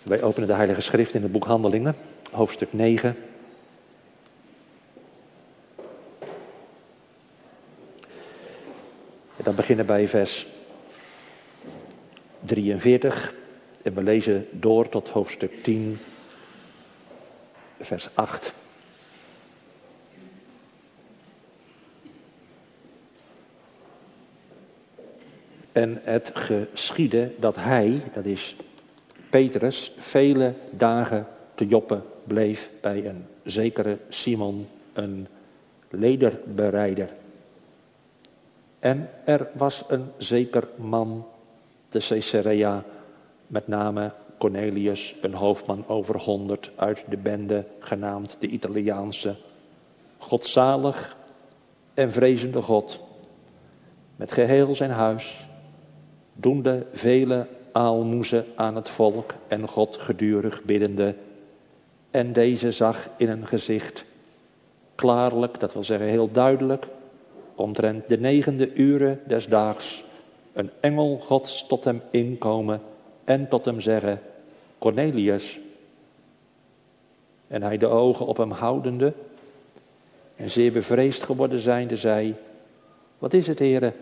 Wij openen de Heilige Schrift in het boek Handelingen, hoofdstuk 9. En dan beginnen bij vers 43 en we lezen door tot hoofdstuk 10, vers 8. En het geschiedde dat hij, dat is Petrus, vele dagen te Joppe bleef bij een zekere Simon, een lederbereider. En er was een zeker man te Caesarea, met name Cornelius, een hoofdman over 100 uit de bende, genaamd de Italiaanse, godzalig en vrezende God, met geheel zijn huis, doende vele aalmoezen aan het volk en God gedurig biddende. En deze zag in een gezicht klaarlijk, dat wil zeggen heel duidelijk, omtrent de 9e ure des daags, een engel Gods tot hem inkomen en tot hem zeggen: Cornelius. En hij de ogen op hem houdende en zeer bevreesd geworden zijnde, zei: Wat is het, Heere?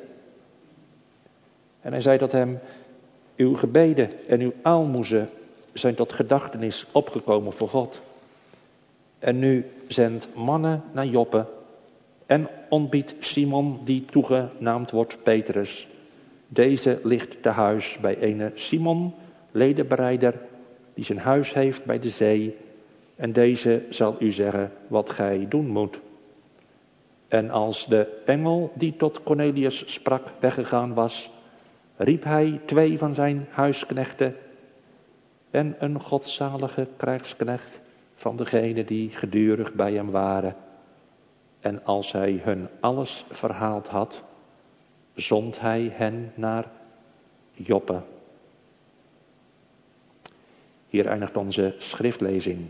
En hij zei tot hem: Uw gebeden en uw aalmoezen zijn tot gedachtenis opgekomen voor God. En nu zendt mannen naar Joppe en ontbiedt Simon, die toegenaamd wordt Petrus. Deze ligt te huis bij ene Simon, ledenbereider, die zijn huis heeft bij de zee. En deze zal u zeggen wat gij doen moet. En als de engel die tot Cornelius sprak weggegaan was, riep hij 2 van zijn huisknechten en een godzalige krijgsknecht van degenen die gedurig bij hem waren. En als hij hun alles verhaald had, zond hij hen naar Joppe. Hier eindigt onze schriftlezing.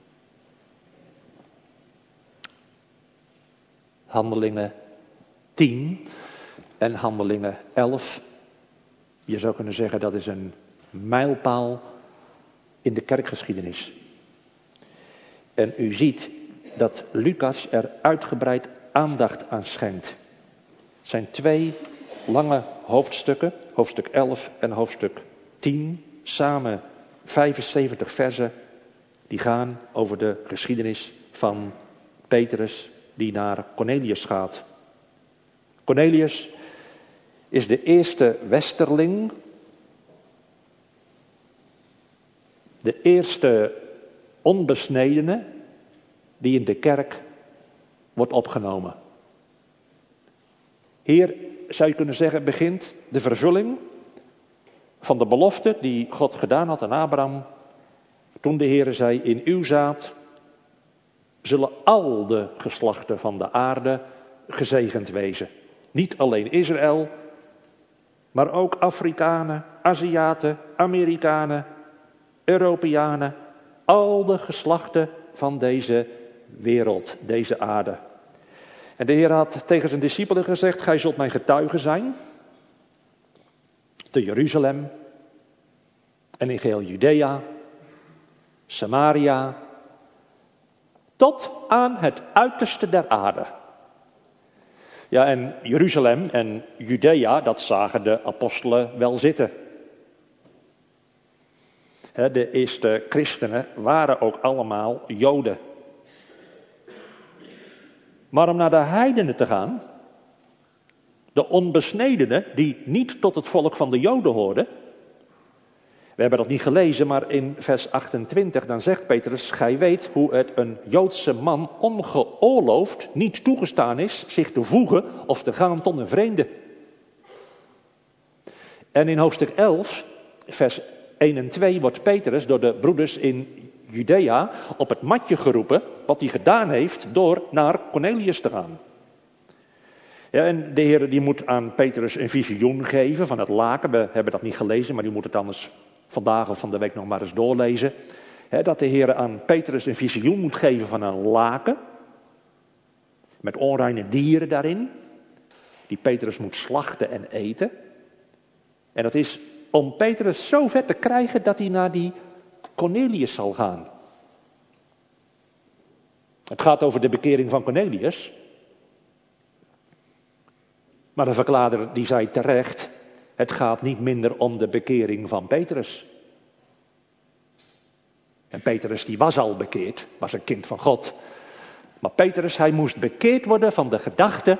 Handelingen 10 en Handelingen 11. Je zou kunnen zeggen dat is een mijlpaal in de kerkgeschiedenis. En u ziet dat Lucas er uitgebreid aandacht aan schenkt. Het zijn 2 lange hoofdstukken, hoofdstuk 11 en hoofdstuk 10, samen 75 versen, die gaan over de geschiedenis van Petrus die naar Cornelius gaat. Cornelius is de eerste westerling, de eerste onbesnedene die in de kerk wordt opgenomen. Hier zou je kunnen zeggen begint de vervulling van de belofte die God gedaan had aan Abraham, toen de Heere zei: in uw zaad zullen al de geslachten van de aarde gezegend wezen. Niet alleen Israël, maar ook Afrikanen, Aziaten, Amerikanen, Europeanen, al de geslachten van deze wereld, deze aarde. En de Heer had tegen zijn discipelen gezegd: gij zult mijn getuigen zijn, te Jeruzalem en in geheel Judea, Samaria, tot aan het uiterste der aarde. Ja, en Jeruzalem en Judea, dat zagen de apostelen wel zitten. De eerste christenen waren ook allemaal Joden. Maar om naar de heidenen te gaan, de onbesnedenen die niet tot het volk van de Joden hoorden. We hebben dat niet gelezen, maar in vers 28 dan zegt Petrus: gij weet hoe het een Joodse man ongeoorloofd niet toegestaan is zich te voegen of te gaan tot een vreemde. En in hoofdstuk 11, vers 1 en 2 wordt Petrus door de broeders in Judea op het matje geroepen wat hij gedaan heeft door naar Cornelius te gaan. Ja, en de Heer die moet aan Petrus een visioen geven van het laken. We hebben dat niet gelezen, maar u moet het anders vandaag of van de week nog maar eens doorlezen. Dat de Heer aan Petrus een visioen moet geven van een laken. Met onreine dieren daarin. Die Petrus moet slachten en eten. En dat is om Petrus zo ver te krijgen dat hij naar die Cornelius zal gaan. Het gaat over de bekering van Cornelius. Maar de verklaarder die zei terecht, het gaat niet minder om de bekering van Petrus. En Petrus die was al bekeerd, was een kind van God. Maar Petrus, hij moest bekeerd worden van de gedachte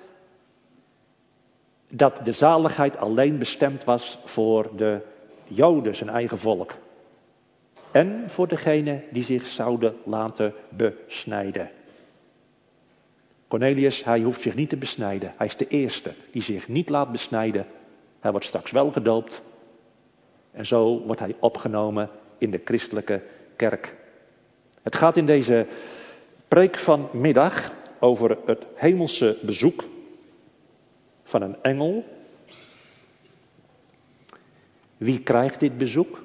dat de zaligheid alleen bestemd was voor de Joden, zijn eigen volk. En voor degenen die zich zouden laten besnijden. Cornelius, hij hoeft zich niet te besnijden. Hij is de eerste die zich niet laat besnijden. Hij wordt straks wel gedoopt. En zo wordt hij opgenomen in de christelijke kerk. Het gaat in deze preek vanmiddag over het hemelse bezoek van een engel. Wie krijgt dit bezoek?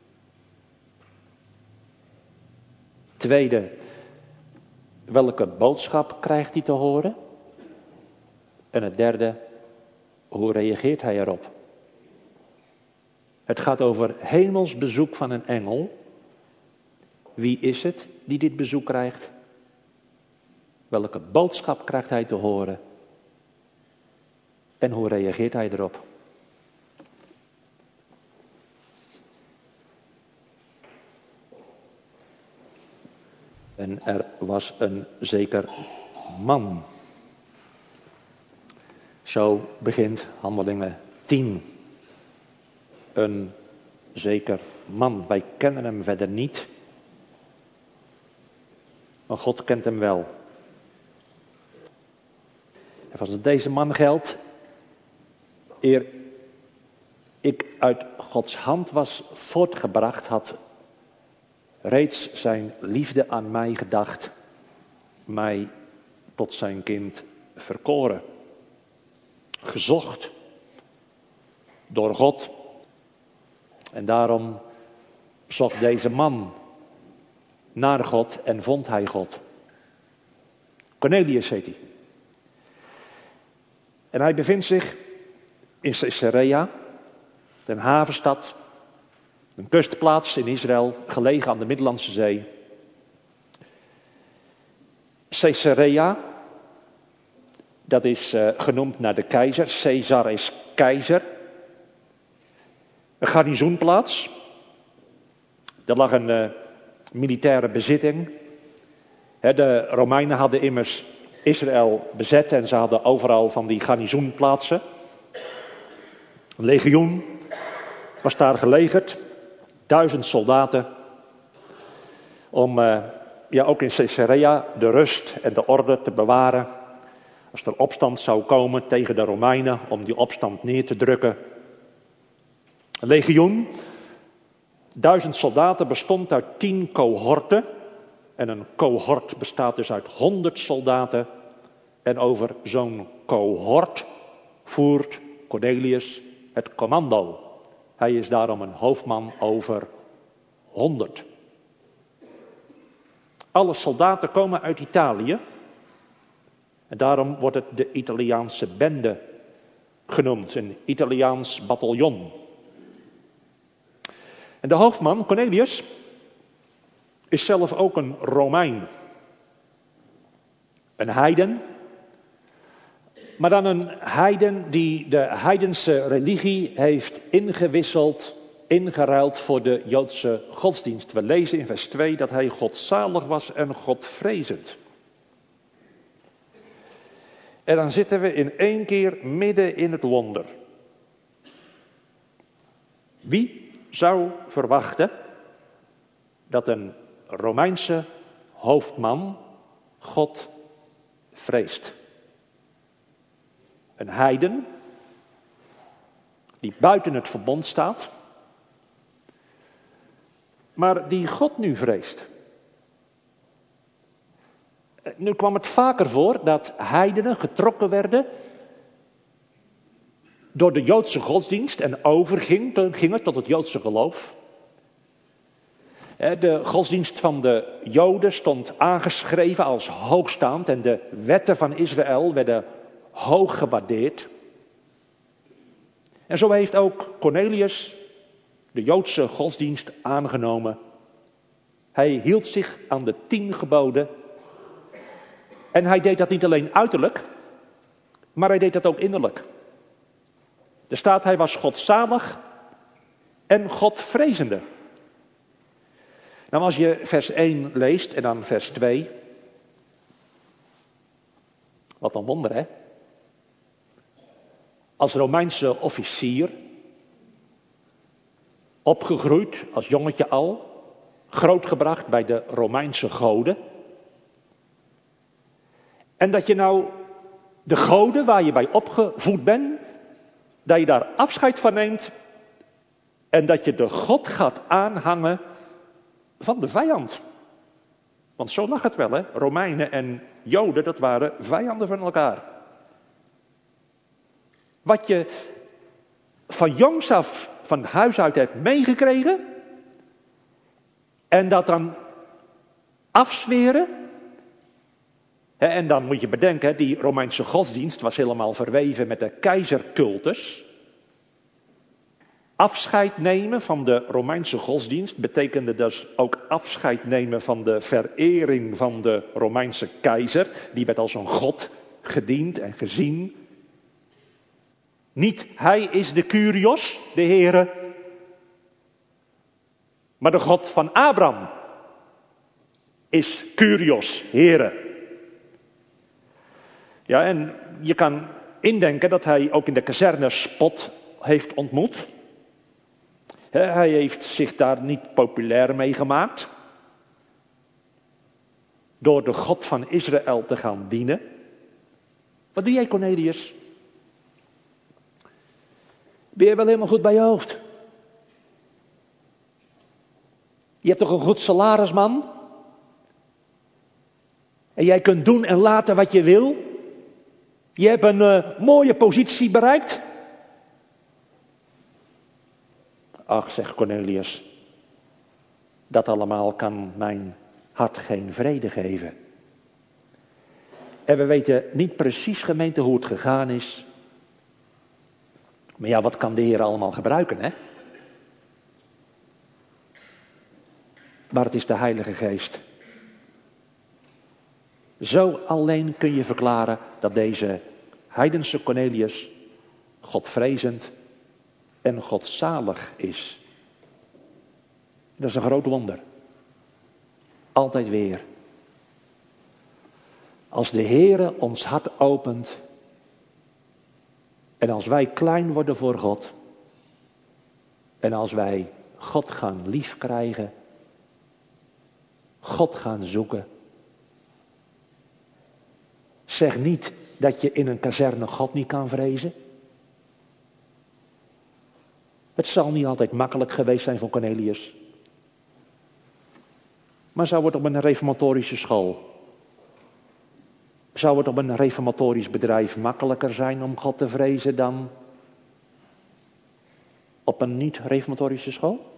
Tweede, welke boodschap krijgt hij te horen? En het derde, hoe reageert hij erop? Het gaat over hemels bezoek van een engel. Wie is het die dit bezoek krijgt? Welke boodschap krijgt hij te horen? En hoe reageert hij erop? En er was een zeker man. Zo begint Handelingen 10. Een zeker man. Wij kennen hem verder niet. Maar God kent hem wel. En als het deze man geldt, eer ik uit Gods hand was voortgebracht, had reeds zijn liefde aan mij gedacht, mij tot zijn kind verkoren. Gezocht door God. En daarom zocht deze man naar God en vond hij God. Cornelius heet hij. En hij bevindt zich in Caesarea, een havenstad, een kustplaats in Israël, gelegen aan de Middellandse Zee. Caesarea, dat is genoemd naar de keizer. Caesar is keizer. Een garnizoenplaats. Er lag een militaire bezitting. De Romeinen hadden immers Israël bezet en ze hadden overal van die garnizoenplaatsen. Een legioen was daar gelegerd. 1000 soldaten. Om ook in Caesarea de rust en de orde te bewaren. Als er opstand zou komen tegen de Romeinen om die opstand neer te drukken. Een legioen, 1000 soldaten, bestond uit 10 cohorten. En een cohort bestaat dus uit 100 soldaten. En over zo'n cohort voert Cornelius het commando. Hij is daarom een hoofdman over 100. Alle soldaten komen uit Italië. En daarom wordt het de Italiaanse bende genoemd. Een Italiaans bataljon. En de hoofdman, Cornelius, is zelf ook een Romein. Een heiden. Maar dan een heiden die de heidense religie heeft ingeruild voor de Joodse godsdienst. We lezen in vers 2 dat hij godzalig was en godvrezend. En dan zitten we in één keer midden in het wonder. Wie zou verwachten dat een Romeinse hoofdman God vreest? Een heiden die buiten het verbond staat, maar die God nu vreest. Nu kwam het vaker voor dat heidenen getrokken werden door de Joodse godsdienst en overgingen tot het Joodse geloof. De godsdienst van de Joden stond aangeschreven als hoogstaand en de wetten van Israël werden hoog gewaardeerd. En zo heeft ook Cornelius de Joodse godsdienst aangenomen Hij hield zich aan de 10 geboden. En hij deed dat niet alleen uiterlijk, maar hij deed dat ook innerlijk. Er staat, hij was godzalig en godvrezende. Nou, als je vers 1 leest en dan vers 2. Wat een wonder, hè? Als Romeinse officier, opgegroeid als jongetje al, grootgebracht bij de Romeinse goden. En dat je nou de goden waar je bij opgevoed bent, dat je daar afscheid van neemt en dat je de God gaat aanhangen van de vijand. Want zo lag het wel, hè? Romeinen en Joden, dat waren vijanden van elkaar. Wat je van jongs af van huis uit hebt meegekregen en dat dan afzweren. En dan moet je bedenken, die Romeinse godsdienst was helemaal verweven met de keizercultus. Afscheid nemen van de Romeinse godsdienst betekende dus ook afscheid nemen van de verering van de Romeinse keizer. Die werd als een god gediend en gezien. Niet hij is de Kyrios, de Heere, maar de God van Abraham is Kyrios, Heere. Ja, en je kan indenken dat hij ook in de kazerne spot heeft ontmoet. Hij heeft zich daar niet populair mee gemaakt. Door de God van Israël te gaan dienen. Wat doe jij, Cornelius? Ben je wel helemaal goed bij je hoofd? Je hebt toch een goed salaris, man? En jij kunt doen en laten wat je wil? Je hebt een mooie positie bereikt? Ach, zegt Cornelius, dat allemaal kan mijn hart geen vrede geven. En we weten niet precies, gemeente, hoe het gegaan is. Maar ja, wat kan de Heer allemaal gebruiken, hè? Maar het is de Heilige Geest. Zo alleen kun je verklaren dat deze heidense Cornelius Godvrezend en godzalig is. Dat is een groot wonder. Altijd weer. Als de Heere ons hart opent en als wij klein worden voor God en als wij God gaan liefkrijgen, God gaan zoeken. Zeg niet dat je in een kazerne God niet kan vrezen. Het zal niet altijd makkelijk geweest zijn voor Cornelius. Maar zou het op een reformatorische school, zou het op een reformatorisch bedrijf makkelijker zijn om God te vrezen dan op een niet-reformatorische school?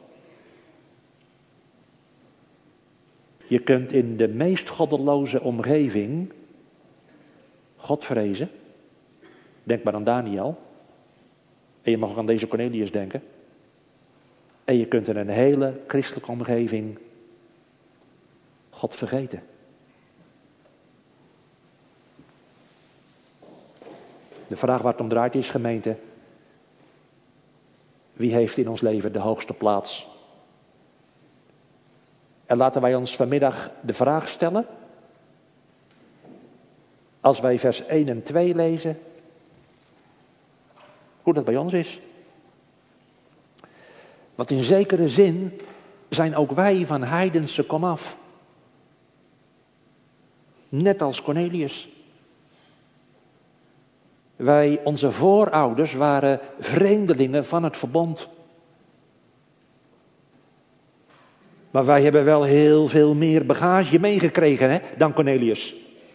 Je kunt in de meest goddeloze omgeving God vrezen. Denk maar aan Daniel. En je mag ook aan deze Cornelius denken. En je kunt in een hele christelijke omgeving God vergeten. De vraag waar het om draait is, gemeente, wie heeft in ons leven de hoogste plaats? En laten wij ons vanmiddag de vraag stellen, als wij vers 1 en 2 lezen, hoe dat bij ons is. Want in zekere zin zijn ook wij van heidense komaf. Net als Cornelius. Wij, onze voorouders, waren vreemdelingen van het verbond. Maar wij hebben wel heel veel meer bagage meegekregen, hè, dan Cornelius.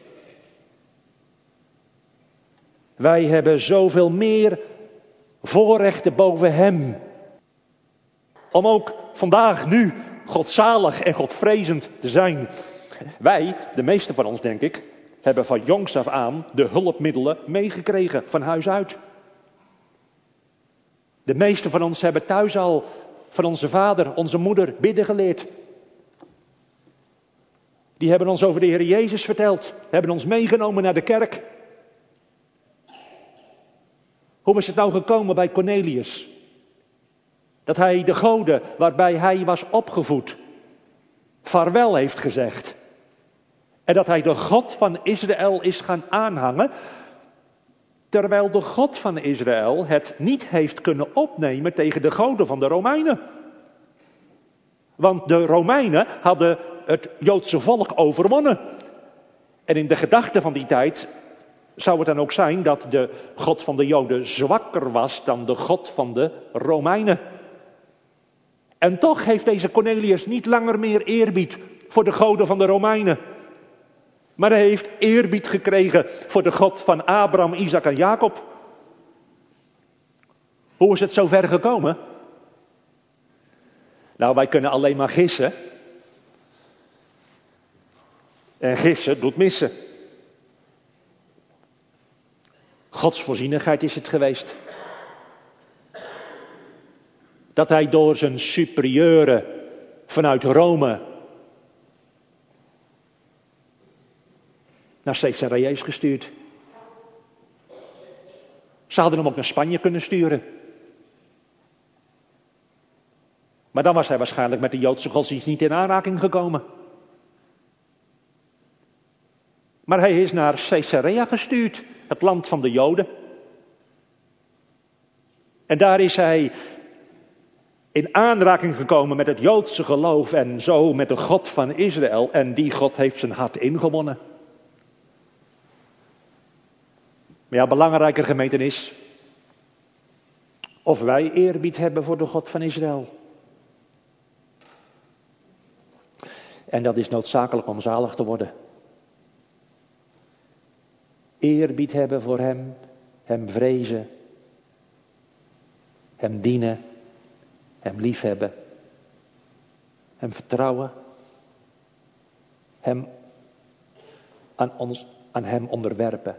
Wij hebben zoveel meer voorrechten boven hem. Om ook vandaag, nu, godzalig en godvrezend te zijn. Wij, de meeste van ons denk ik, hebben van jongs af aan de hulpmiddelen meegekregen van huis uit. De meeste van ons hebben thuis al van onze vader, onze moeder bidden geleerd. Die hebben ons over de Heer Jezus verteld. Hebben ons meegenomen naar de kerk. Hoe is het nou gekomen bij Cornelius? Dat hij de goden waarbij hij was opgevoed vaarwel heeft gezegd. En dat hij de God van Israël is gaan aanhangen. Terwijl de God van Israël het niet heeft kunnen opnemen tegen de goden van de Romeinen. Want de Romeinen hadden het Joodse volk overwonnen. En in de gedachte van die tijd zou het dan ook zijn dat de God van de Joden zwakker was dan de God van de Romeinen. En toch heeft deze Cornelius niet langer meer eerbied voor de goden van de Romeinen. Maar hij heeft eerbied gekregen voor de God van Abraham, Isaac en Jacob. Hoe is het zo ver gekomen? Nou, wij kunnen alleen maar gissen. En gissen doet missen. Gods voorzienigheid is het geweest. Dat hij door zijn superieuren vanuit Rome naar Caesarea is gestuurd. Ze hadden hem ook naar Spanje kunnen sturen. Maar dan was hij waarschijnlijk met de Joodse godsdienst niet in aanraking gekomen. Maar hij is naar Caesarea gestuurd, het land van de Joden. En daar is hij in aanraking gekomen met het Joodse geloof en zo met de God van Israël. En die God heeft zijn hart ingewonnen. Maar ja, belangrijker gemeente is of wij eerbied hebben voor de God van Israël. En dat is noodzakelijk om zalig te worden. Eerbied hebben voor hem, hem vrezen, hem dienen, hem liefhebben, hem vertrouwen, hem aan hem onderwerpen.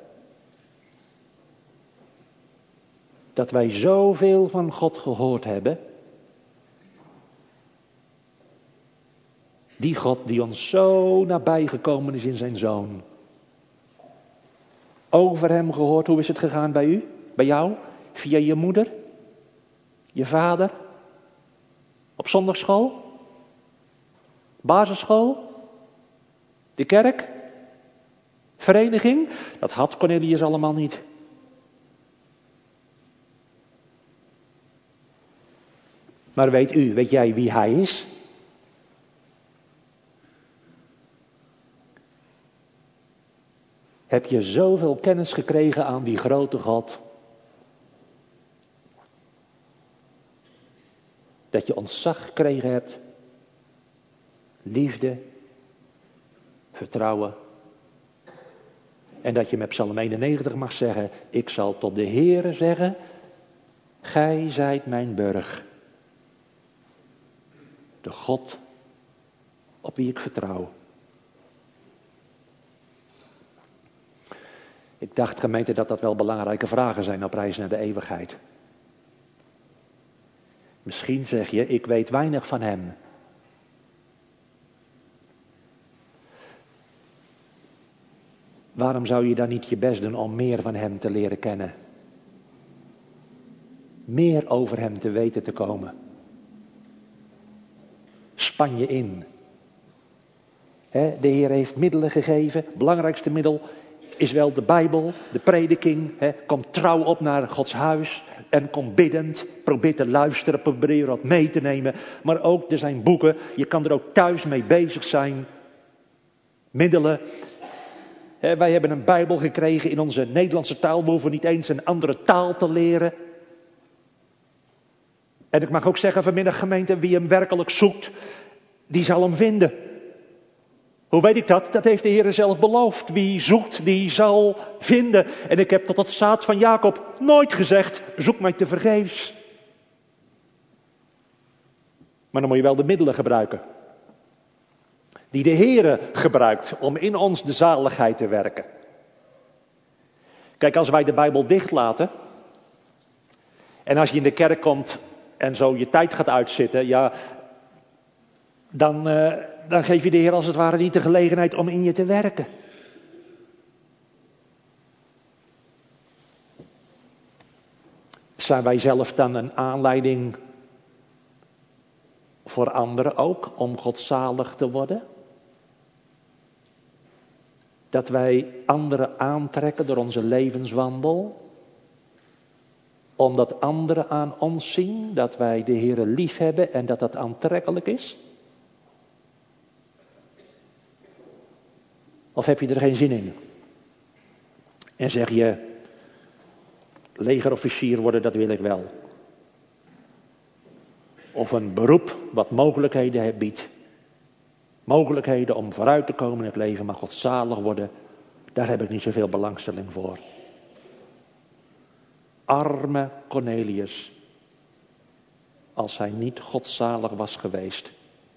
Dat wij zoveel van God gehoord hebben. Die God die ons zo nabij gekomen is in zijn Zoon. Over hem gehoord, hoe is het gegaan bij u? Bij jou? Via je moeder? Je vader? Op zondagschool? Basisschool? De kerk? Vereniging? Dat had Cornelius allemaal niet. Maar weet jij wie hij is? Heb je zoveel kennis gekregen aan die grote God, dat je ontzag gekregen hebt, liefde, vertrouwen, en dat je met Psalm 91 mag zeggen, ik zal tot de Heere zeggen, gij zijt mijn burg, de God op wie ik vertrouw. Ik dacht, gemeente, dat dat wel belangrijke vragen zijn op reis naar de eeuwigheid. Misschien zeg je, ik weet weinig van hem. Waarom zou je dan niet je best doen om meer van hem te leren kennen? Meer over hem te weten te komen. Span je in. De Heer heeft middelen gegeven. Het belangrijkste middel is wel de Bijbel, de prediking. Kom trouw op naar Gods huis. En kom biddend. Probeer te luisteren, probeer wat mee te nemen. Maar ook, er zijn boeken. Je kan er ook thuis mee bezig zijn. Middelen. Wij hebben een Bijbel gekregen in onze Nederlandse taal. We hoeven niet eens een andere taal te leren. En ik mag ook zeggen vanmiddag, gemeente, wie hem werkelijk zoekt, die zal hem vinden. Hoe weet ik dat? Dat heeft de Heer zelf beloofd. Wie zoekt, die zal vinden. En ik heb tot het zaad van Jacob nooit gezegd, zoek mij te vergeefs. Maar dan moet je wel de middelen gebruiken. Die de Heer gebruikt om in ons de zaligheid te werken. Kijk, als wij de Bijbel dichtlaten. En als je in de kerk komt en zo je tijd gaat uitzitten. Ja, dan geef je de Heer als het ware niet de gelegenheid om in je te werken. Zijn wij zelf dan een aanleiding voor anderen ook om godzalig te worden? Dat wij anderen aantrekken door onze levenswandel? Omdat anderen aan ons zien dat wij de Heere lief hebben en dat dat aantrekkelijk is? Of heb je er geen zin in? En zeg je, legerofficier worden, dat wil ik wel. Of een beroep wat mogelijkheden biedt. Mogelijkheden om vooruit te komen in het leven, maar godzalig worden, daar heb ik niet zoveel belangstelling voor. Arme Cornelius, als hij niet godzalig was geweest.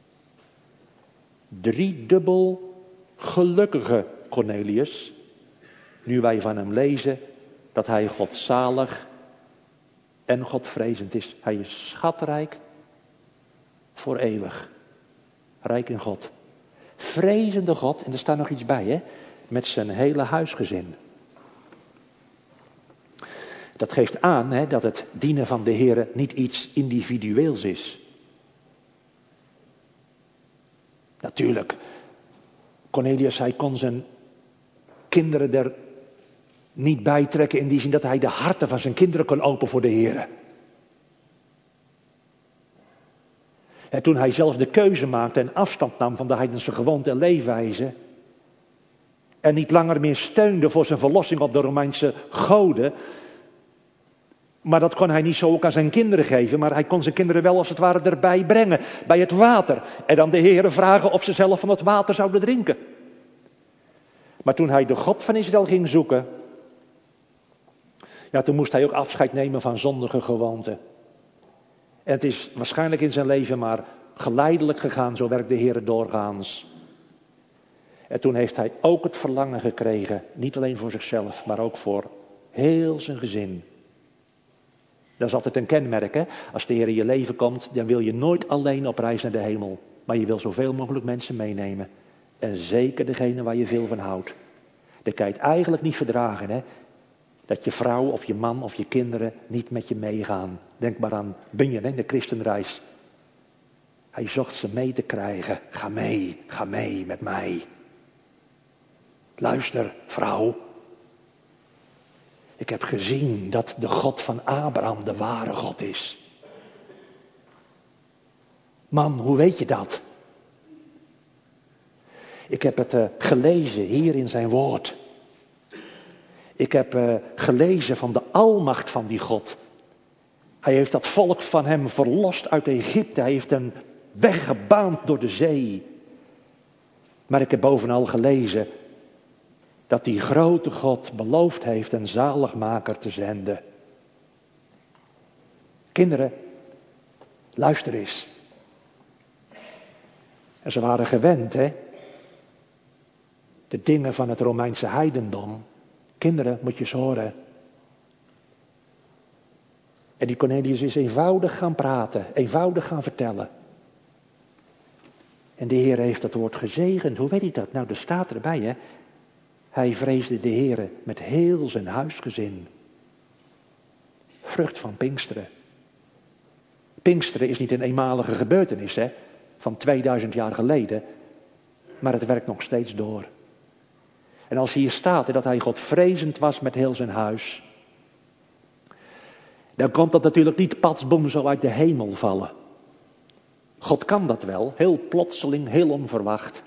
Driedubbel gelukkige Cornelius, nu wij van hem lezen dat hij godzalig en godvrezend is. Hij is schatrijk voor eeuwig. Rijk in God. Vrezende God, en er staat nog iets bij, hè? Met zijn hele huisgezin. Dat geeft aan, hè, dat het dienen van de Heere niet iets individueels is. Natuurlijk, Cornelius, hij kon zijn kinderen er niet bij trekken in die zin dat hij de harten van zijn kinderen kon openen voor de Heere. En toen hij zelf de keuze maakte en afstand nam van de heidense gewoonte en leefwijze, en niet langer meer steunde voor zijn verlossing op de Romeinse goden, maar dat kon hij niet zo ook aan zijn kinderen geven, maar hij kon zijn kinderen wel als het ware erbij brengen, bij het water. En dan de Heere vragen of ze zelf van het water zouden drinken. Maar toen hij de God van Israël ging zoeken, ja, toen moest hij ook afscheid nemen van zondige gewoonten. En het is waarschijnlijk in zijn leven maar geleidelijk gegaan, zo werkt de Heere doorgaans. En toen heeft hij ook het verlangen gekregen, niet alleen voor zichzelf, maar ook voor heel zijn gezin. Dat is altijd een kenmerk, hè? Als de Heer in je leven komt, dan wil je nooit alleen op reis naar de hemel. Maar je wil zoveel mogelijk mensen meenemen. En zeker degene waar je veel van houdt. Dat kan je het eigenlijk niet verdragen, hè? Dat je vrouw of je man of je kinderen niet met je meegaan. Denk maar aan Bunyan, de christenreis. Hij zocht ze mee te krijgen. Ga mee met mij. Luister, vrouw. Ik heb gezien dat de God van Abraham de ware God is. Man, hoe weet je dat? Ik heb het gelezen hier in zijn woord. Ik heb gelezen van de almacht van die God. Hij heeft dat volk van hem verlost uit Egypte. Hij heeft een weg gebaand door de zee. Maar ik heb bovenal gelezen dat die grote God beloofd heeft een zaligmaker te zenden. Kinderen, luister eens. En ze waren gewend, hè? De dingen van het Romeinse heidendom. Kinderen, moet je eens horen. En die Cornelius is eenvoudig gaan praten, eenvoudig gaan vertellen. En de Heer heeft dat woord gezegend. Hoe weet ik dat? Nou, er staat erbij, hè. Hij vreesde de Heere met heel zijn huisgezin. Vrucht van Pinksteren. Pinksteren is niet een eenmalige gebeurtenis, hè, van 2000 jaar geleden. Maar het werkt nog steeds door. En als hier staat dat hij godvrezend was met heel zijn huis, dan komt dat natuurlijk niet patsboom zo uit de hemel vallen. God kan dat wel, heel plotseling, heel onverwacht.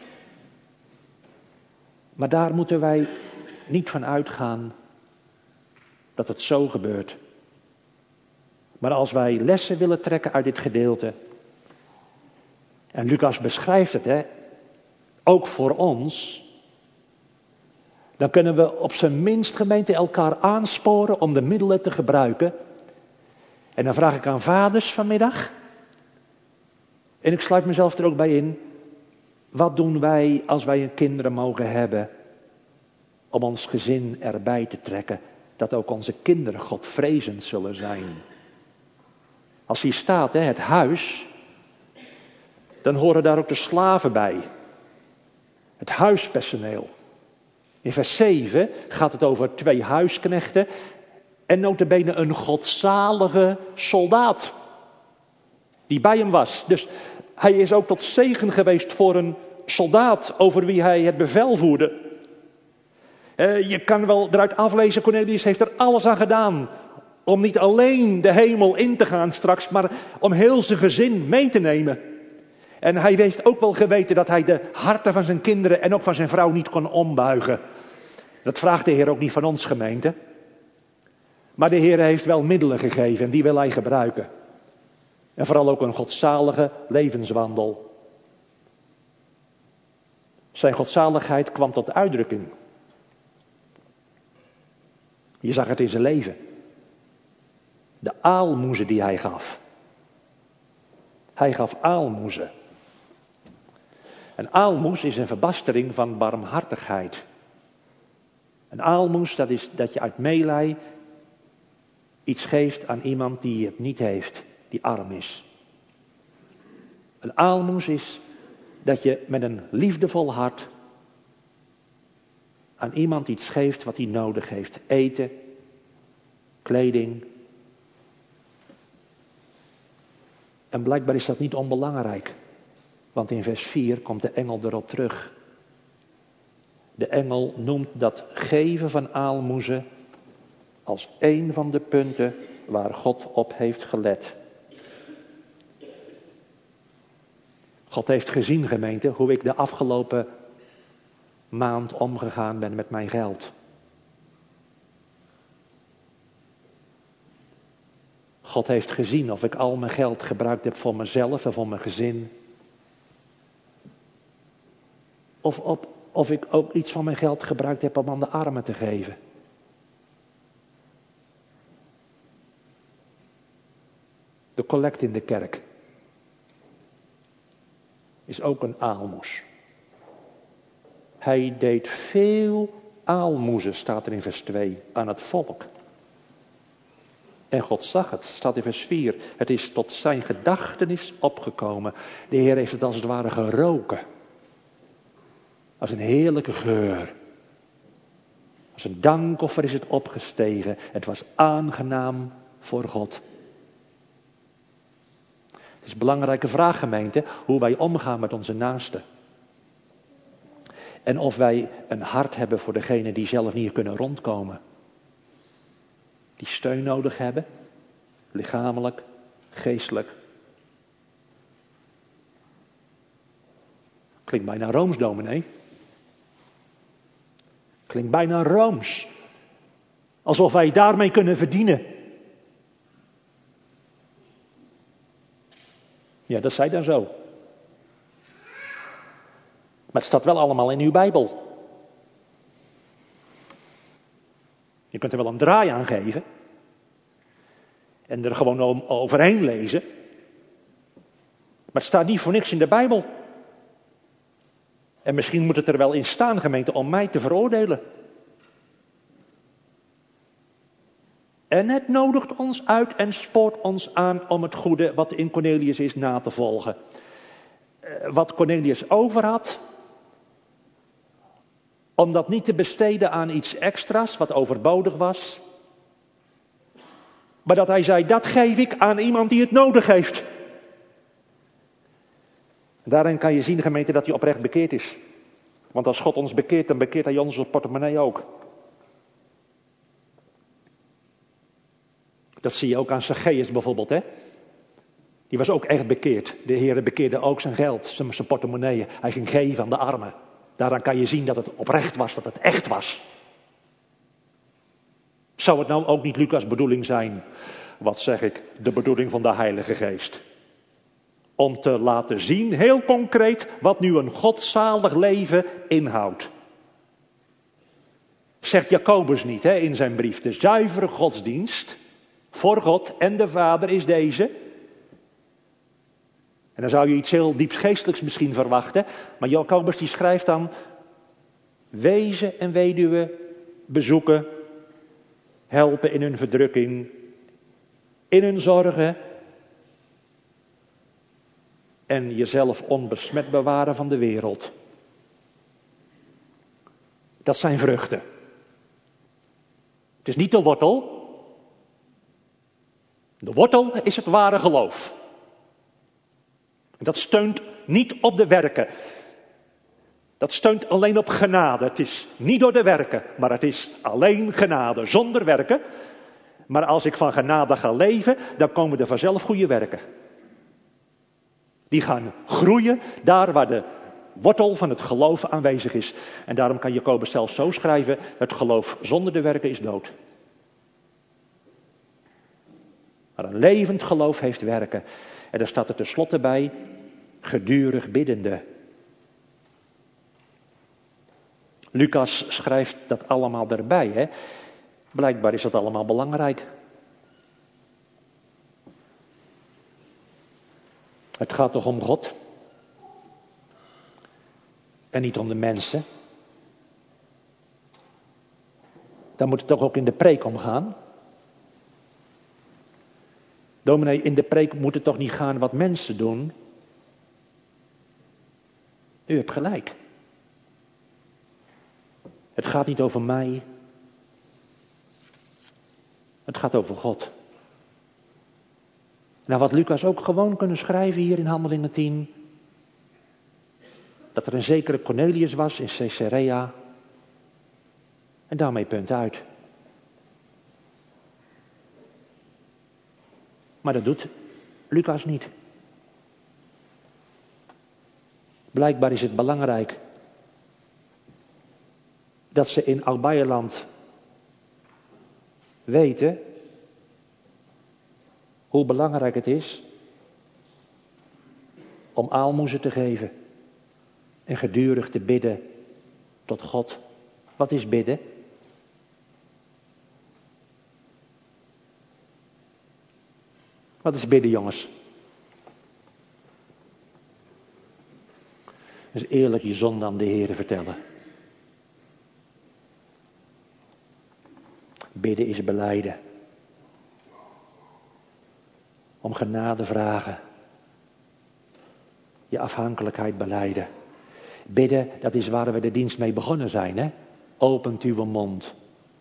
Maar daar moeten wij niet van uitgaan dat het zo gebeurt. Maar als wij lessen willen trekken uit dit gedeelte, en Lucas beschrijft het, hè, ook voor ons, dan kunnen we op zijn minst, gemeente, elkaar aansporen om de middelen te gebruiken. En dan vraag ik aan vaders vanmiddag, en ik sluit mezelf er ook bij in, wat doen wij als wij een kinderen mogen hebben, om ons gezin erbij te trekken, dat ook onze kinderen godvrezend zullen zijn. Als hier staat, hè, het huis, dan horen daar ook de slaven bij. Het huispersoneel. In vers 7 gaat het over 2 huisknechten en nota bene een godzalige soldaat die bij hem was. Dus hij is ook tot zegen geweest voor een soldaat over wie hij het bevel voerde. Je kan wel eruit aflezen, Cornelius heeft er alles aan gedaan om niet alleen de hemel in te gaan straks, maar om heel zijn gezin mee te nemen. En hij heeft ook wel geweten dat hij de harten van zijn kinderen en ook van zijn vrouw niet kon ombuigen. Dat vraagt de Heer ook niet van ons, gemeente. Maar de Heer heeft wel middelen gegeven en die wil hij gebruiken. En vooral ook een godzalige levenswandel. Zijn godzaligheid kwam tot uitdrukking. Je zag het in zijn leven. De aalmoezen die hij gaf. Hij gaf aalmoezen. Een aalmoes is een verbastering van barmhartigheid. Een aalmoes, dat is dat je uit meelij iets geeft aan iemand die het niet heeft, die arm is. Een aalmoes is dat je met een liefdevol hart aan iemand iets geeft wat hij nodig heeft. Eten, kleding. En blijkbaar is dat niet onbelangrijk. Want in vers 4 komt de engel erop terug. De engel noemt dat geven van aalmoezen als een van de punten waar God op heeft gelet. God heeft gezien, gemeente, hoe ik de afgelopen maand omgegaan ben met mijn geld. God heeft gezien of ik al mijn geld gebruikt heb voor mezelf en voor mijn gezin. Of ik ook iets van mijn geld gebruikt heb om aan de armen te geven. De collect in de kerk is ook een aalmoes. Hij deed veel aalmoezen, staat er in vers 2, aan het volk. En God zag het, staat in vers 4. Het is tot zijn gedachtenis opgekomen. De Heer heeft het als het ware geroken. Als een heerlijke geur. Als een dankoffer is het opgestegen. Het was aangenaam voor God. Het is een belangrijke vraag, gemeente, hoe wij omgaan met onze naasten. En of wij een hart hebben voor degenen die zelf niet kunnen rondkomen. Die steun nodig hebben, lichamelijk, geestelijk. Klinkt bijna rooms, dominee. Klinkt bijna rooms. Alsof wij daarmee kunnen verdienen. Ja, dat zei dan zo. Maar het staat wel allemaal in uw Bijbel. Je kunt er wel een draai aan geven. En er gewoon overheen lezen. Maar het staat niet voor niks in de Bijbel. En misschien moet het er wel in staan, gemeente, om mij te veroordelen. En het nodigt ons uit en spoort ons aan om het goede wat in Cornelius is na te volgen. Wat Cornelius over had, om dat niet te besteden aan iets extra's wat overbodig was. Maar dat hij zei, dat geef ik aan iemand die het nodig heeft. Daarin kan je zien, gemeente, dat hij oprecht bekeerd is. Want als God ons bekeert, dan bekeert hij onze portemonnee ook. Dat zie je ook aan Zacchaeus bijvoorbeeld, hè. Die was ook echt bekeerd. De Heer bekeerde ook zijn geld, zijn portemonnee. Hij ging geven aan de armen. Daaraan kan je zien dat het oprecht was, dat het echt was. Zou het nou ook niet Lucas' bedoeling zijn? Wat zeg ik? De bedoeling van de Heilige Geest. Om te laten zien, heel concreet, wat nu een godzalig leven inhoudt. Zegt Jacobus niet, hè, in zijn brief. De zuivere godsdienst voor God en de Vader is deze. En dan zou je iets heel diepsgeestelijks misschien verwachten. Maar Jacobus die schrijft dan: wezen en weduwen bezoeken, helpen in hun verdrukking, in hun zorgen. en jezelf onbesmet bewaren van de wereld. Dat zijn vruchten. Het is niet de wortel. De wortel is het ware geloof. En dat steunt niet op de werken. Dat steunt alleen op genade. Het is niet door de werken, maar het is alleen genade, zonder werken. Maar als ik van genade ga leven, dan komen er vanzelf goede werken. Die gaan groeien daar waar de wortel van het geloof aanwezig is. En daarom kan Jacobus zelfs zo schrijven, het geloof zonder de werken is dood. Maar een levend geloof heeft werken. En daar staat er tenslotte bij, gedurig biddende. Lucas schrijft dat allemaal erbij, hè. Blijkbaar is dat allemaal belangrijk. Het gaat toch om God? En niet om de mensen? Daar moet het toch ook in de preek om gaan? Dominee, in de preek moet het toch niet gaan wat mensen doen? U hebt gelijk. Het gaat niet over mij. Het gaat over God. Nou, wat Lucas ook gewoon kunnen schrijven hier in Handelingen 10. Dat er een zekere Cornelius was in Caesarea. En daarmee punt uit. Maar dat doet Lucas niet. Blijkbaar is het belangrijk dat ze in Oud-Beierland weten hoe belangrijk het is om aalmoezen te geven en gedurig te bidden tot God. Wat is bidden? Wat is bidden, jongens? Dus eerlijk je zonde aan de Heer vertellen. Bidden is belijden. Om genade vragen. Je afhankelijkheid belijden. Bidden, dat is waar we de dienst mee begonnen zijn, hè? Opent uw mond.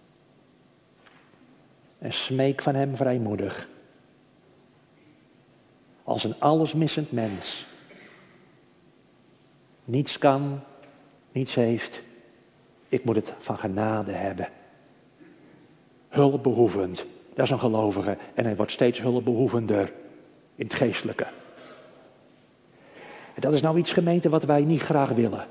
En smeek van hem vrijmoedig. Als een allesmissend mens. Niets kan, niets heeft. Ik moet het van genade hebben. Hulpbehoevend. Dat is een gelovige. En hij wordt steeds hulpbehoevender. In het geestelijke. En dat is nou iets, gemeente, wat wij niet graag willen.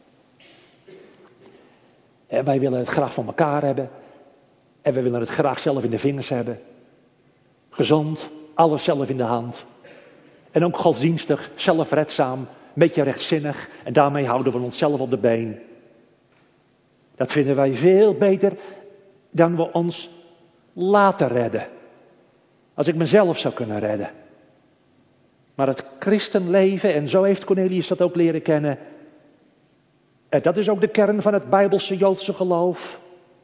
En wij willen het graag van elkaar hebben. En we willen het graag zelf in de vingers hebben. Gezond, alles zelf in de hand. En ook godsdienstig, zelfredzaam, een beetje rechtzinnig. En daarmee houden we onszelf op de been. Dat vinden wij veel beter dan we ons laten redden. Als ik mezelf zou kunnen redden. Maar het christenleven, en zo heeft Cornelius dat ook leren kennen. En dat is ook de kern van het Bijbelse Joodse geloof.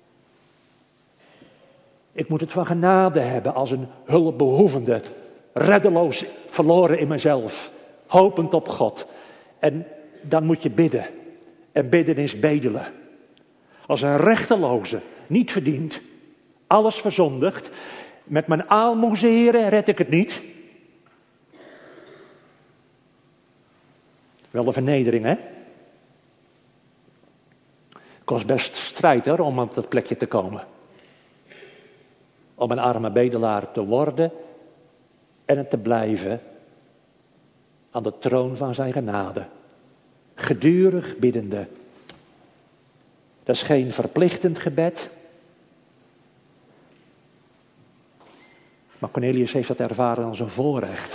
Ik moet het van genade hebben als een hulpbehoevende. Reddeloos verloren in mezelf. Hopend op God. En dan moet je bidden. En bidden is bedelen. Als een rechteloze, niet verdiend, alles verzondigt. Met mijn aalmoezen, heren, red ik het niet. Wel een vernedering, hè? Kost best strijd, hoor, om op dat plekje te komen. Om een arme bedelaar te worden en het te blijven aan de troon van zijn genade. Gedurig biddende. Dat is geen verplichtend gebed. Maar Cornelius heeft dat ervaren als een voorrecht.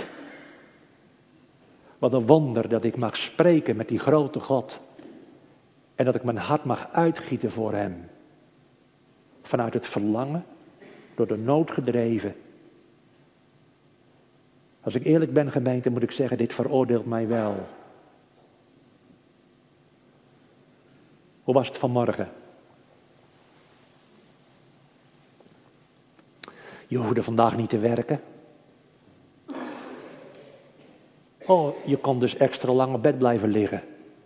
Wat een wonder dat ik mag spreken met die grote God. En dat ik mijn hart mag uitgieten voor hem. Vanuit het verlangen, door de nood gedreven. Als ik eerlijk ben, gemeente, moet ik zeggen, dit veroordeelt mij wel. Hoe was het vanmorgen? Je hoefde vandaag niet te werken. Oh, je kon dus extra lang op bed blijven liggen.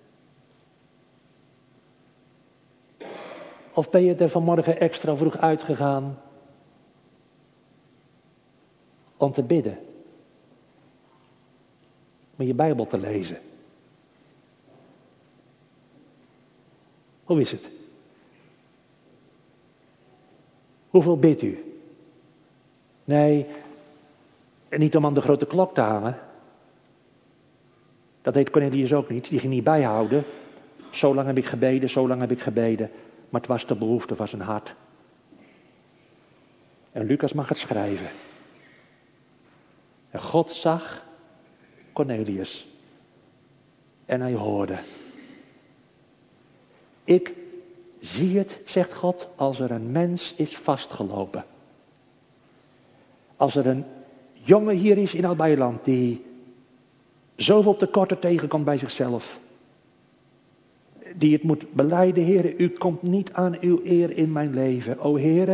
Of ben je er vanmorgen extra vroeg uitgegaan om te bidden? Om je Bijbel te lezen? Hoe is het? Hoeveel bidt u? Nee, niet om aan de grote klok te hangen. Dat deed Cornelius ook niet. Die ging niet bijhouden. Zo lang heb ik gebeden, zo lang heb ik gebeden. Maar het was de behoefte van zijn hart. En Lucas mag het schrijven. En God zag Cornelius. En hij hoorde. Ik zie het, zegt God, als er een mens is vastgelopen. Als er een jongen hier is in Oud-Beijerland die zoveel tekorten tegenkomt bij zichzelf. Die het moet belijden, Heere, u komt niet aan uw eer in mijn leven. O Heere,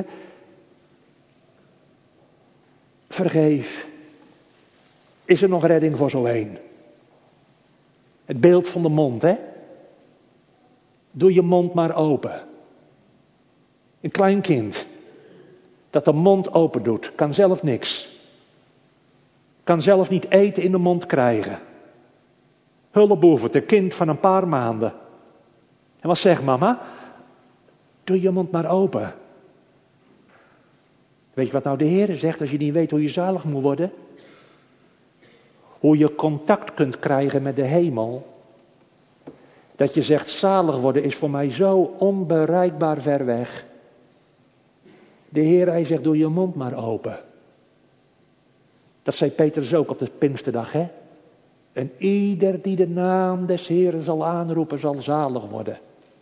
vergeef. Is er nog redding voor zo een? Het beeld van de mond, hè? Doe je mond maar open. Een klein kind dat de mond open doet, kan zelf niks. Kan zelf niet eten in de mond krijgen. Hullebehoevend, een kind van een paar maanden. En wat zegt mama? Doe je mond maar open. Weet je wat nou de Heer zegt als je niet weet hoe je zalig moet worden? Hoe je contact kunt krijgen met de hemel. Dat je zegt, zalig worden is voor mij zo onbereikbaar ver weg. De Heer, hij zegt, doe je mond maar open. Dat zei Petrus ook op de Pinksterdag, hè? En ieder die de naam des Heeren zal aanroepen, zal zalig worden.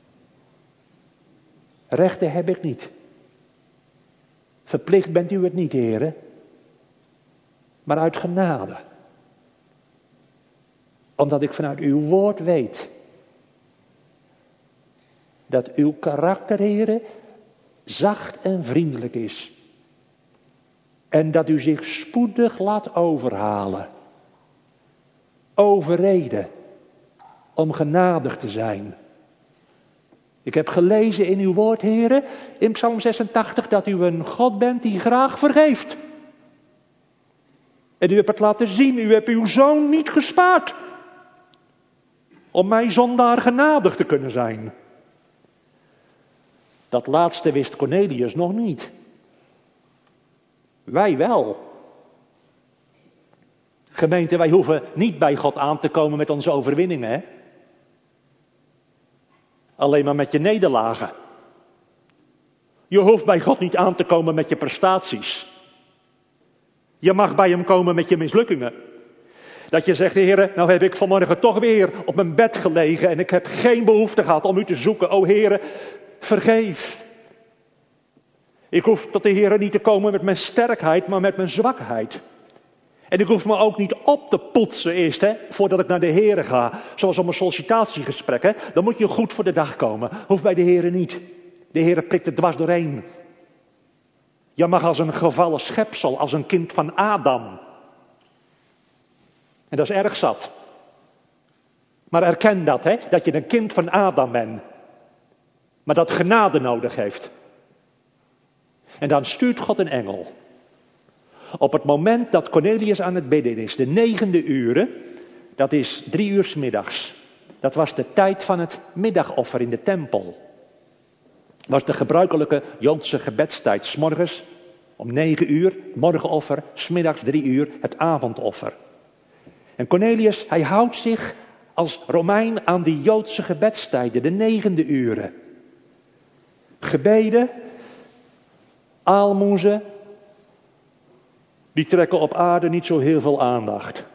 Rechten heb ik niet. Verplicht bent u het niet, Heere. Maar uit genade. Omdat ik vanuit uw woord weet. Dat uw karakter, Heere, zacht en vriendelijk is. En dat u zich spoedig laat overhalen. Overreden. Om genadig te zijn. Ik heb gelezen in uw woord, Heere, in Psalm 86, dat u een God bent die graag vergeeft. En u hebt het laten zien, u hebt uw zoon niet gespaard. Om mij zondaar genadig te kunnen zijn. Dat laatste wist Cornelius nog niet. Wij wel. Gemeente, wij hoeven niet bij God aan te komen met onze overwinningen, hè? Alleen maar met je nederlagen. Je hoeft bij God niet aan te komen met je prestaties. Je mag bij hem komen met je mislukkingen. Dat je zegt, Heere, nou heb ik vanmorgen toch weer op mijn bed gelegen en ik heb geen behoefte gehad om u te zoeken. O Heere, vergeef. Ik hoef tot de Heere niet te komen met mijn sterkheid, maar met mijn zwakheid. En ik hoef me ook niet op te poetsen eerst, hè, voordat ik naar de Heere ga. Zoals op een sollicitatiegesprek, hè. Dan moet je goed voor de dag komen. Hoeft bij de Heere niet. De Heere prikt er dwars doorheen. Je mag als een gevallen schepsel, als een kind van Adam. En dat is erg zat. Maar erken dat, hè, dat je een kind van Adam bent. Maar dat genade nodig heeft. En dan stuurt God een engel. Op het moment dat Cornelius aan het bidden is, de 9e uren, dat is 3 uur 's middags. Dat was de tijd van het middagoffer in de tempel. Dat was de gebruikelijke Joodse gebedstijd. 's Morgens om 9 uur, morgenoffer, 's middags 3 uur, het avondoffer. En Cornelius, hij houdt zich als Romein aan die Joodse gebedstijden, de 9e uren. Gebeden, aalmoezen, die trekken op aarde niet zo heel veel aandacht.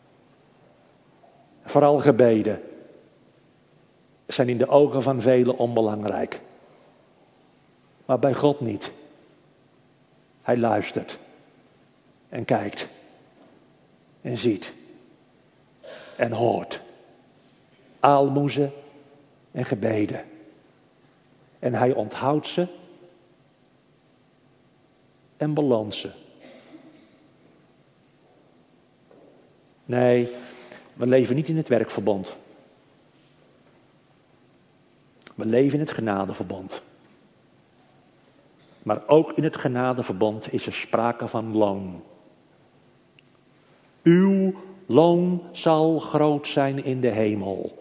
Vooral gebeden zijn in de ogen van velen onbelangrijk. Maar bij God niet. Hij luistert en kijkt en ziet en hoort. Aalmoezen en gebeden. En hij onthoudt ze en beloont ze. Nee, We leven niet in het werkverbond. We leven in het genadeverbond. Maar ook in het genadeverbond is er sprake van loon. Uw loon zal groot zijn in de hemel.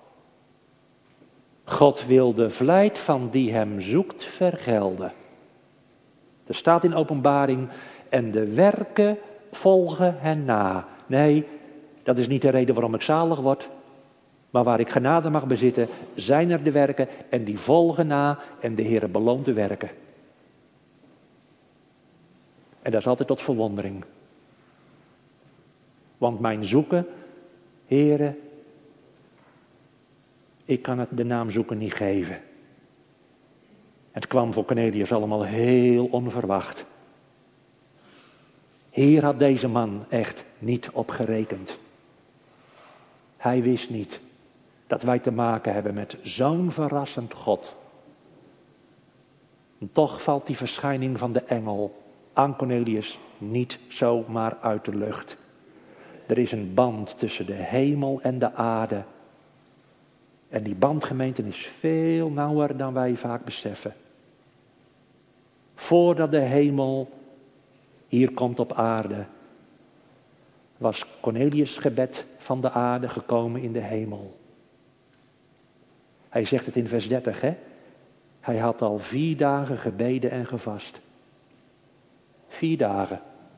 God wil de vlijt van die hem zoekt vergelden. Er staat in Openbaring, en de werken volgen hen na. Nee, dat is niet de reden waarom ik zalig word. Maar waar ik genade mag bezitten, zijn er de werken en die volgen na en de Heere beloont de werken. En dat is altijd tot verwondering. Want mijn zoeken, Heere, ik kan het de naam zoeken niet geven. Het kwam voor Cornelius allemaal heel onverwacht. Hier had deze man echt niet op gerekend. Hij wist niet dat wij te maken hebben met zo'n verrassend God. En toch valt die verschijning van de engel aan Cornelius niet zomaar uit de lucht. Er is een band tussen de hemel en de aarde. En die bandgemeente is veel nauwer dan wij vaak beseffen. Voordat de hemel hier komt op aarde, was Cornelius' gebed van de aarde gekomen in de hemel. Hij zegt het in vers 30, hè? Hij had al 4 dagen gebeden en gevast. 4 dagen.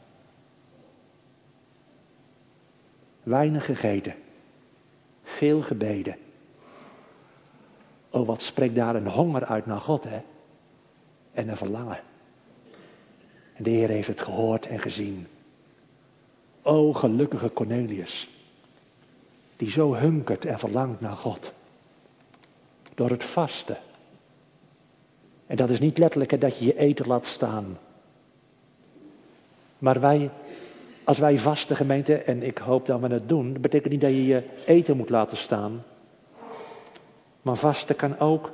Weinig gegeten. Veel gebeden. Oh, wat spreekt daar een honger uit naar God, hè? En een verlangen. En de Heer heeft het gehoord en gezien. O, gelukkige Cornelius. Die zo hunkert en verlangt naar God. Door het vasten. En dat is niet letterlijk dat je je eten laat staan. Maar als wij vasten, gemeente, en ik hoop dat we het doen, dat betekent niet dat je je eten moet laten staan. Maar vasten kan ook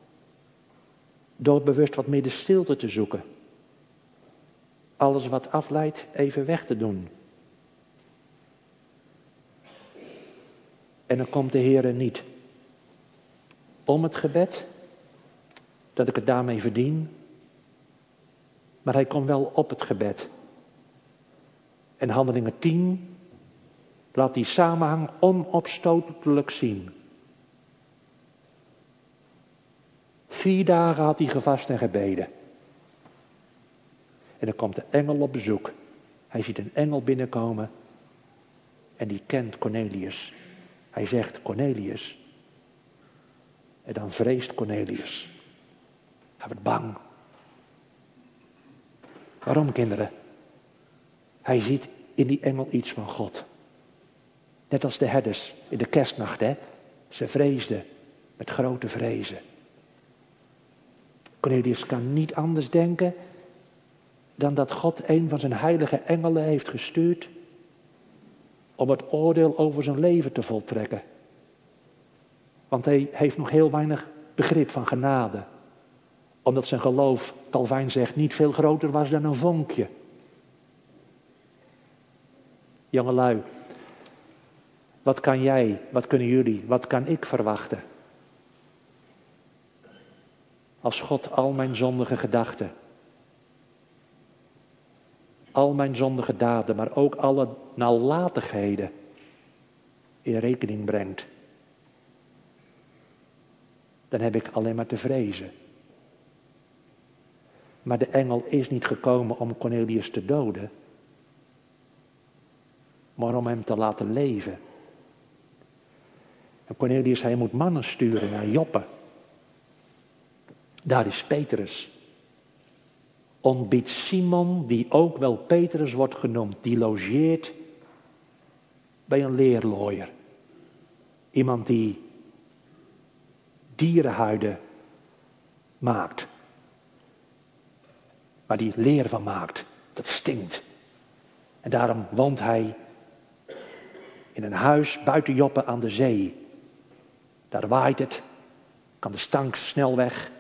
door bewust wat meer de stilte te zoeken. Alles wat afleidt even weg te doen. En dan komt de Heer niet om het gebed, dat ik het daarmee verdien. Maar hij komt wel op het gebed. En Handelingen 10 laat die samenhang onopstotelijk zien. 4 dagen had hij gevast en gebeden. En dan komt de engel op bezoek. Hij ziet een engel binnenkomen. En die kent Cornelius. Hij zegt Cornelius. En dan vreest Cornelius. Hij wordt bang. Waarom, kinderen? Hij ziet in die engel iets van God. Net als de herders in de kerstnacht, hè. Ze vreesden met grote vrezen. Cornelius kan niet anders denken dan dat God een van zijn heilige engelen heeft gestuurd om het oordeel over zijn leven te voltrekken. Want hij heeft nog heel weinig begrip van genade. Omdat zijn geloof, Calvijn zegt, niet veel groter was dan een vonkje. Jongelui, wat kan jij, wat kunnen jullie, wat kan ik verwachten? Als God al mijn zondige gedachten, al mijn zondige daden, maar ook alle nalatigheden in rekening brengt, dan heb ik alleen maar te vrezen. Maar de engel is niet gekomen om Cornelius te doden, maar om hem te laten leven. En Cornelius, hij moet mannen sturen naar Joppe. Daar is Petrus. Ontbiedt Simon, die ook wel Petrus wordt genoemd, die logeert bij een leerlooier. Iemand die dierenhuiden maakt. Maar die leer van maakt. Dat stinkt. En daarom woont hij in een huis buiten Joppe aan de zee. Daar waait het. Kan de stank snel weg.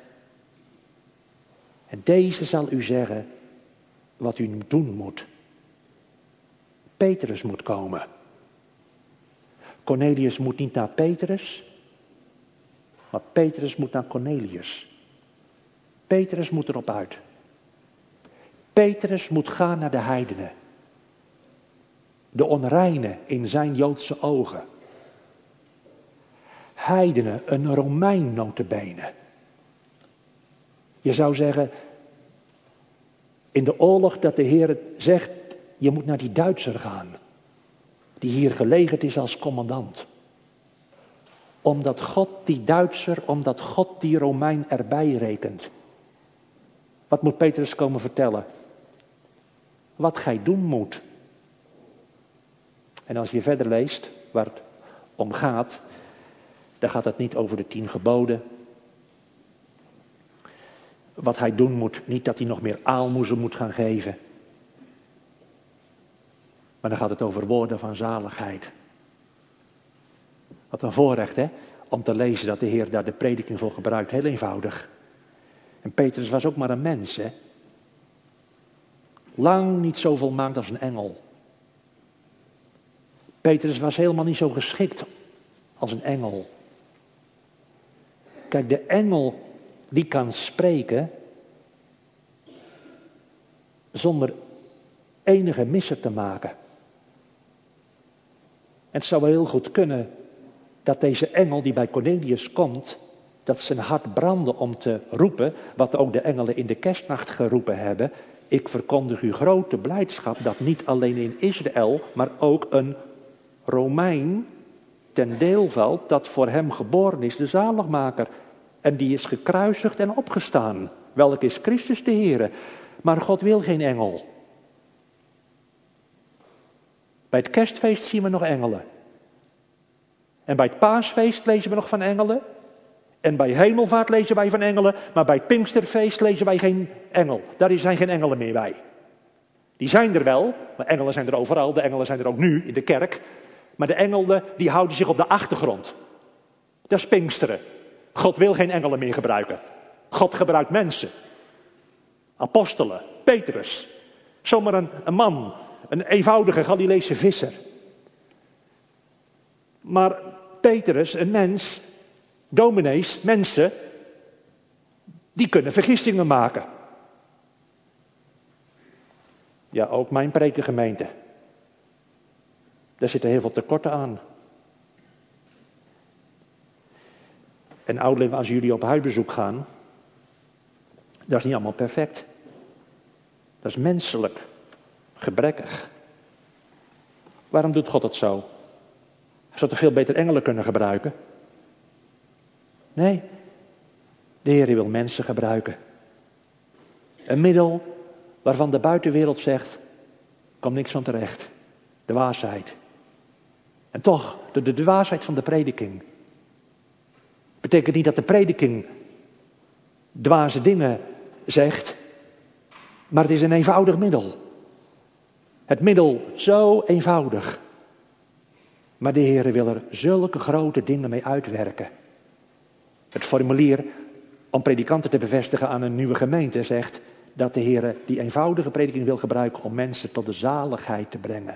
En deze zal u zeggen wat u doen moet. Petrus moet komen. Cornelius moet niet naar Petrus, maar Petrus moet naar Cornelius. Petrus moet erop uit. Petrus moet gaan naar de heidenen. De onreine in zijn Joodse ogen. Heidenen, een Romein nota bene. Je zou zeggen, in de oorlog dat de Heer zegt, je moet naar die Duitser gaan. Die hier gelegerd is als commandant. Omdat God die Duitser, omdat God die Romein erbij rekent. Wat moet Petrus komen vertellen? Wat gij doen moet. En als je verder leest, waar het om gaat, dan gaat het niet over de 10 geboden. Wat hij doen moet, niet dat hij nog meer aalmoezen moet gaan geven. Maar dan gaat het over woorden van zaligheid. Wat een voorrecht, hè? Om te lezen dat de Heer daar de prediking voor gebruikt. Heel eenvoudig. En Petrus was ook maar een mens, hè? Lang niet zo volmaakt als een engel. Petrus was helemaal niet zo geschikt als een engel. Kijk, de engel die kan spreken zonder enige missen te maken. En het zou wel heel goed kunnen dat deze engel die bij Cornelius komt, dat zijn hart brandde om te roepen, wat ook de engelen in de kerstnacht geroepen hebben. Ik verkondig u grote blijdschap dat niet alleen in Israël, maar ook een Romein ten deel valt dat voor hem geboren is, de zaligmaker. En die is gekruisigd en opgestaan. Welk is Christus de Heere. Maar God wil geen engel. Bij het kerstfeest zien we nog engelen. En bij het paasfeest lezen we nog van engelen. En bij hemelvaart lezen wij van engelen. Maar bij het Pinksterfeest lezen wij geen engel. Daar zijn geen engelen meer bij. Die zijn er wel. Maar engelen zijn er overal. De engelen zijn er ook nu in de kerk. Maar de engelen die houden zich op de achtergrond. Dat is Pinksteren. God wil geen engelen meer gebruiken. God gebruikt mensen. Apostelen, Petrus. Zomaar een man, een eenvoudige Galileese visser. Maar Petrus, een mens, dominees, mensen, die kunnen vergissingen maken. Ja, ook mijn prekengemeente. Daar zitten heel veel tekorten aan. En ouderling, als jullie op huisbezoek gaan, dat is niet allemaal perfect. Dat is menselijk, gebrekkig. Waarom doet God het zo? Hij zou toch veel beter engelen kunnen gebruiken? Nee, de Heer wil mensen gebruiken. Een middel waarvan de buitenwereld zegt, komt niks van terecht. De dwaasheid. En toch, de dwaasheid van de prediking. Betekent niet dat de prediking dwaze dingen zegt, maar het is een eenvoudig middel. Het middel zo eenvoudig. Maar de Heer wil er zulke grote dingen mee uitwerken. Het formulier om predikanten te bevestigen aan een nieuwe gemeente zegt dat de Heer die eenvoudige prediking wil gebruiken om mensen tot de zaligheid te brengen.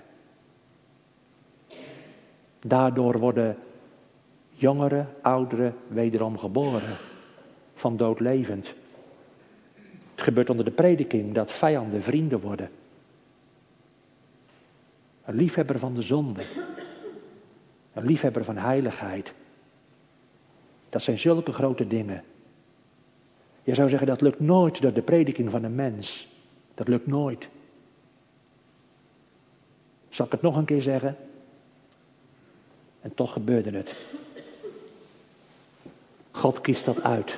Daardoor worden jongeren, ouderen wederom geboren, van dood levend. Het gebeurt onder de prediking dat vijanden vrienden worden. Een liefhebber van de zonde. Een liefhebber van heiligheid. Dat zijn zulke grote dingen. Je zou zeggen dat lukt nooit door de prediking van een mens. Dat lukt nooit. Zal ik het nog een keer zeggen? En toch gebeurde het. God kiest dat uit.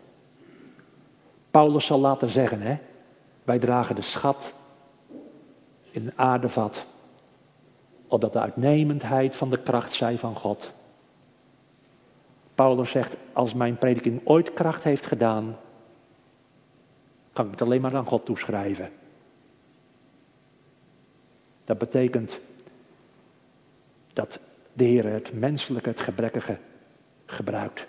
Paulus zal later zeggen, hè? Wij dragen de schat in een aardevat. Opdat de uitnemendheid van de kracht zij van God. Paulus zegt, als mijn prediking ooit kracht heeft gedaan, kan ik het alleen maar aan God toeschrijven. Dat betekent dat de Heer het menselijke, het gebrekkige gebruikt.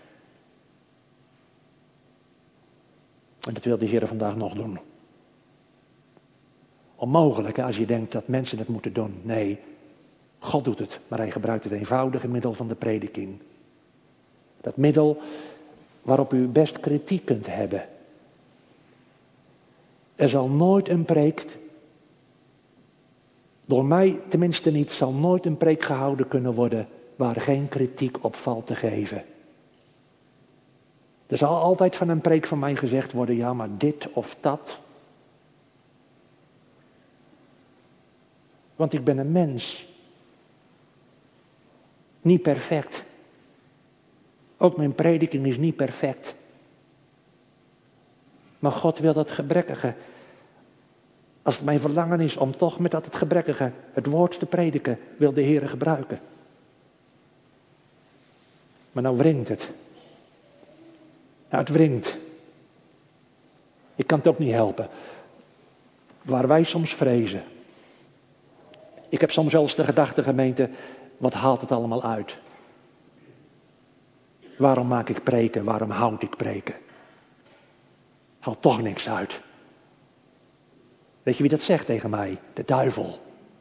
En dat wil de Heer vandaag nog doen. Onmogelijk, hè, als je denkt dat mensen het moeten doen. Nee, God doet het, maar hij gebruikt het eenvoudige middel van de prediking. Dat middel waarop u best kritiek kunt hebben. Er zal nooit een preek, door mij tenminste niet, zal nooit een preek gehouden kunnen worden waar geen kritiek op valt te geven. Er zal altijd van een preek van mij gezegd worden, ja maar dit of dat. Want ik ben een mens. Niet perfect. Ook mijn prediking is niet perfect. Maar God wil dat gebrekkige. Als het mijn verlangen is om toch met dat het gebrekkige het woord te prediken, wil de Heer gebruiken. Maar nou wringt het. Nou, het wringt. Ik kan het ook niet helpen. Waar wij soms vrezen. Ik heb soms wel eens de gedachte, gemeente, wat haalt het allemaal uit? Waarom maak ik preken? Waarom houd ik preken? Haalt toch niks uit. Weet je wie dat zegt tegen mij? De duivel.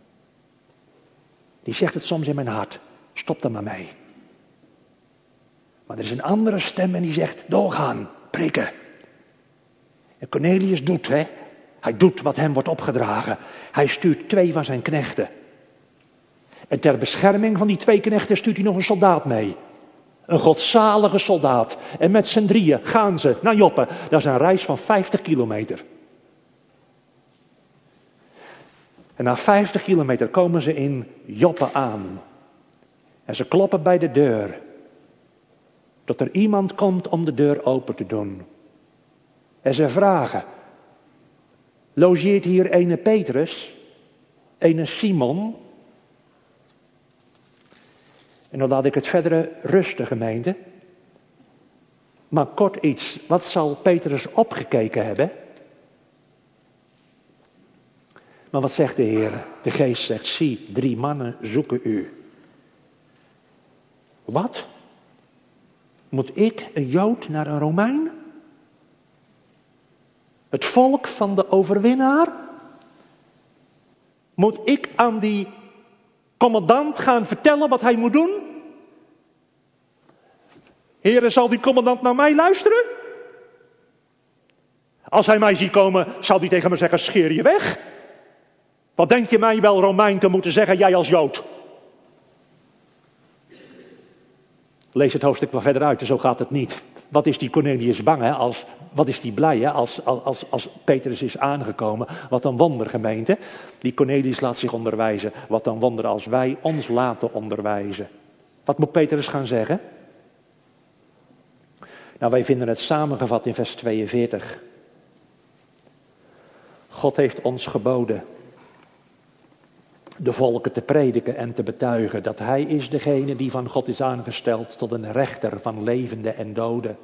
Die zegt het soms in mijn hart. Stop er maar mee. Maar er is een andere stem en die zegt, doorgaan, preken. En Cornelius doet, hè. Hij doet wat hem wordt opgedragen. Hij stuurt 2 van zijn knechten. En ter bescherming van die 2 knechten stuurt hij nog een soldaat mee. Een godzalige soldaat. En met z'n 3 gaan ze naar Joppe. Dat is een reis van 50 kilometer. En na 50 kilometer komen ze in Joppe aan. En ze kloppen bij de deur. Dat er iemand komt om de deur open te doen. En ze vragen. Logeert hier ene Petrus? Ene Simon? En dan laat ik het verdere rusten, gemeente. Maar kort iets. Wat zal Petrus opgekeken hebben? Maar wat zegt de Heer? De Geest zegt, zie, 3 mannen zoeken u. Wat? Moet ik, een Jood, naar een Romein? Het volk van de overwinnaar? Moet ik aan die commandant gaan vertellen wat hij moet doen? Heere, zal die commandant naar mij luisteren? Als hij mij ziet komen, zal hij tegen me zeggen, scheer je weg. Wat denk je mij wel, Romein, te moeten zeggen, jij als Jood? Lees het hoofdstuk maar verder uit, zo gaat het niet. Wat is die Cornelius bang, hè? Wat is die blij, hè? Als Petrus is aangekomen. Wat een wonder, gemeente. Die Cornelius laat zich onderwijzen. Wat een wonder als wij ons laten onderwijzen. Wat moet Petrus gaan zeggen? Nou, wij vinden het samengevat in vers 42. God heeft ons geboden de volken te prediken en te betuigen dat hij is degene die van God is aangesteld tot een rechter van levenden en doden.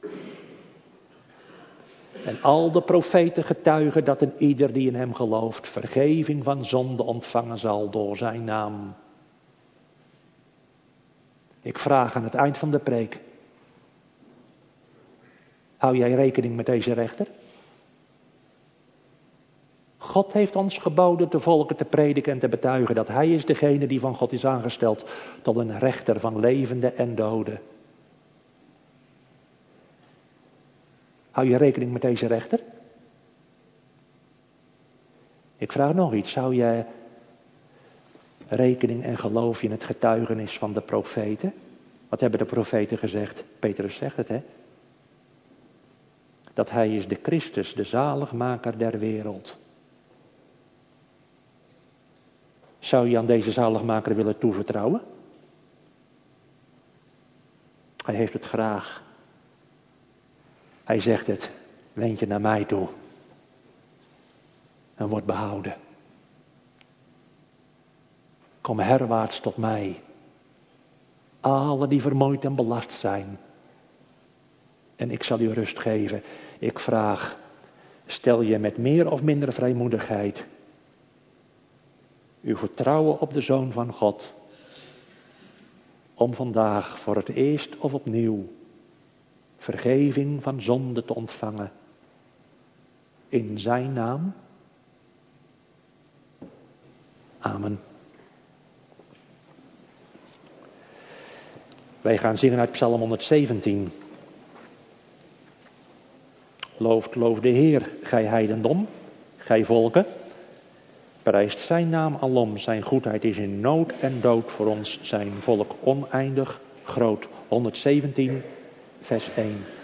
En al de profeten getuigen dat een ieder die in hem gelooft vergeving van zonde ontvangen zal door zijn naam. Ik vraag aan het eind van de preek, hou jij rekening met deze rechter? God heeft ons geboden de volken te prediken en te betuigen dat hij is degene die van God is aangesteld tot een rechter van levenden en doden. Hou je rekening met deze rechter? Ik vraag nog iets, hou je rekening en geloof je in het getuigenis van de profeten? Wat hebben de profeten gezegd? Petrus zegt het, hè? Dat hij is de Christus, de zaligmaker der wereld. Zou je aan deze zaligmaker willen toevertrouwen? Hij heeft het graag. Hij zegt het, wend je naar mij toe. En word behouden. Kom herwaarts tot mij. Alle die vermoeid en belast zijn. En ik zal u rust geven. Ik vraag, stel je met meer of minder vrijmoedigheid uw vertrouwen op de Zoon van God, om vandaag voor het eerst of opnieuw vergeving van zonde te ontvangen in zijn naam. Amen. Wij gaan zingen uit Psalm 117. Loof de Heer, gij heidendom, gij volken. Prijst zijn naam alom, zijn goedheid is in nood en dood voor ons, zijn volk oneindig groot. 117, vers 1.